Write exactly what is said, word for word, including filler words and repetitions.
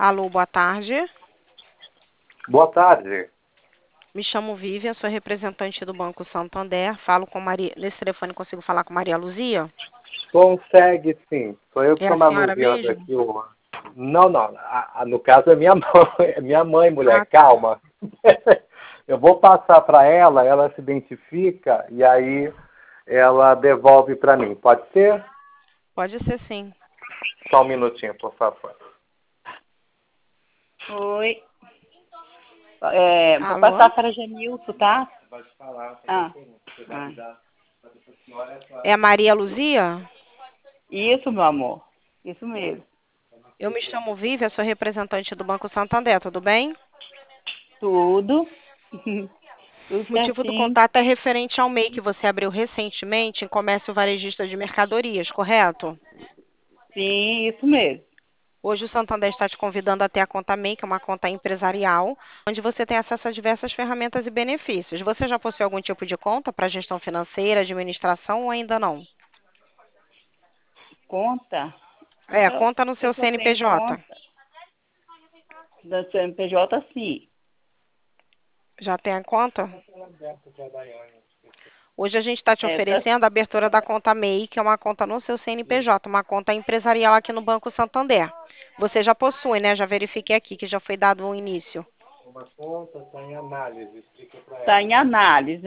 Alô, boa tarde. Boa tarde. Me chamo Vivian, sou representante do Banco Santander. Falo com Maria. Nesse telefone consigo falar com Maria Luzia? Consegue sim. Sou eu que É estou a senhora manuseando mesmo? aqui o. Não, não. A- a- no caso é minha mãe, é minha mãe, Ah, mulher. tá. Calma. Eu vou passar para ela, ela se identifica e aí ela devolve para mim. Pode ser? Pode ser sim. Só um minutinho, por favor. Oi. É, vou Alô? passar para a Janilson, tá? Pode falar. Ah. Você Ah. avisar essa senhora. É a Maria Luzia? Isso, meu amor. Isso mesmo. Eu me chamo Vivian, sou representante do Banco Santander, tudo bem? Tudo. Tudo O motivo do certinho. contato é referente ao M E I que você abriu recentemente em comércio varejista de mercadorias, correto? Sim, isso mesmo. Hoje o Santander está te convidando a ter a conta M E I, que é uma conta empresarial, onde você tem acesso a diversas ferramentas e benefícios. Você já possui algum tipo de conta para gestão financeira, administração ou ainda não? Conta. É, Conta. conta no Se seu for tem C N P J. conta. Da C N P J, sim. Já tem a conta? Hoje a gente está te É, tá, oferecendo a abertura da conta M E I, que é uma conta no seu C N P J, uma conta empresarial aqui no Banco Santander. Você já possui, né? Já verifiquei aqui que já foi dado o início. Uma conta está em análise. Explica para ela. tá em análise.